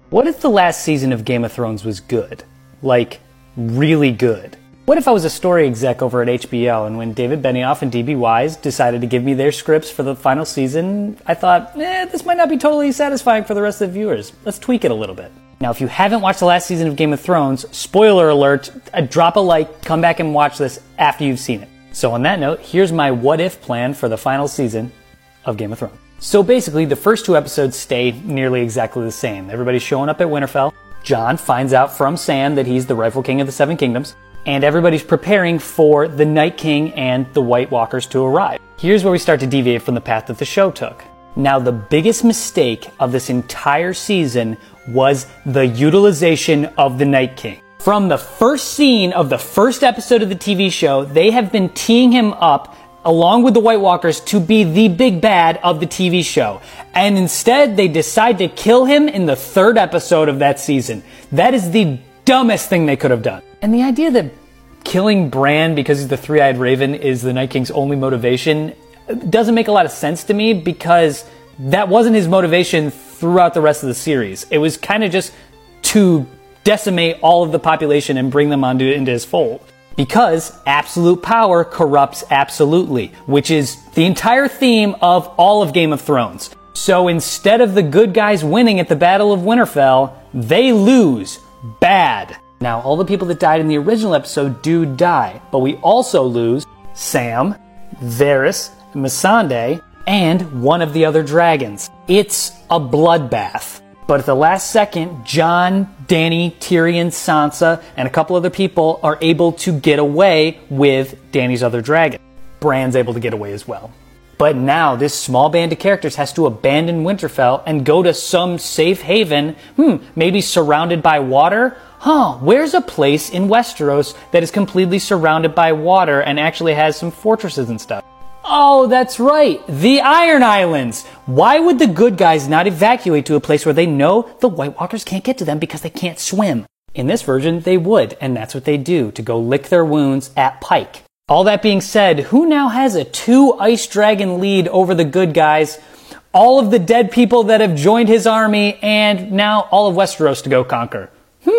What if the last season of Game of Thrones was good? Like, really good? What if I was a story exec over at HBO and when David Benioff and D.B. Weiss decided to give me their scripts for the final season, I thought, this might not be totally satisfying for the rest of the viewers. Let's tweak it a little bit. Now, if you haven't watched the last season of Game of Thrones, spoiler alert, drop a like, come back and watch this after you've seen it. So on that note, here's my what-if plan for the final season of Game of Thrones. So basically, the first 2 episodes stay nearly exactly the same. Everybody's showing up at Winterfell. Jon finds out from Sam that he's the rightful king of the Seven Kingdoms. And everybody's preparing for the Night King and the White Walkers to arrive. Here's where we start to deviate from the path that the show took. Now, the biggest mistake of this entire season was the utilization of the Night King. From the first scene of the first episode of the TV show, they have been teeing him up along with the White Walkers to be the big bad of the TV show. And instead, they decide to kill him in the 3rd episode of that season. That is the dumbest thing they could have done. And the idea that killing Bran because he's the three-eyed raven is the Night King's only motivation doesn't make a lot of sense to me, because that wasn't his motivation throughout the rest of the series. It was kind of just to decimate all of the population and bring them into his fold. Because absolute power corrupts absolutely, which is the entire theme of all of Game of Thrones. So instead of the good guys winning at the Battle of Winterfell, they lose. Bad. Now, all the people that died in the original episode do die, but we also lose Sam, Varys, Missandei, and one of the other dragons. It's a bloodbath. But at the last second, Jon, Dany, Tyrion, Sansa, and a couple other people are able to get away with Dany's other dragon. Bran's able to get away as well. But now this small band of characters has to abandon Winterfell and go to some safe haven, maybe surrounded by water? Where's a place in Westeros that is completely surrounded by water and actually has some fortresses and stuff? Oh, that's right, the Iron Islands! Why would the good guys not evacuate to a place where they know the White Walkers can't get to them because they can't swim? In this version, they would, and that's what they do, to go lick their wounds at Pike. All that being said, who now has a 2 Ice Dragon lead over the good guys, all of the dead people that have joined his army, and now all of Westeros to go conquer?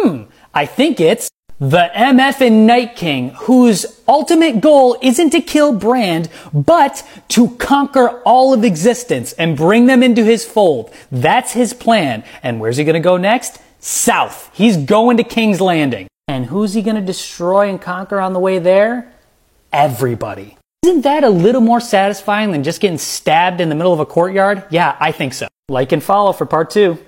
I think it's the MF'n Night King, whose ultimate goal isn't to kill Bran, but to conquer all of existence and bring them into his fold. That's his plan. And where's he gonna go next? South. He's going to King's Landing. And who's he gonna destroy and conquer on the way there? Everybody. Isn't that a little more satisfying than just getting stabbed in the middle of a courtyard? Yeah, I think so. Like and follow for part 2.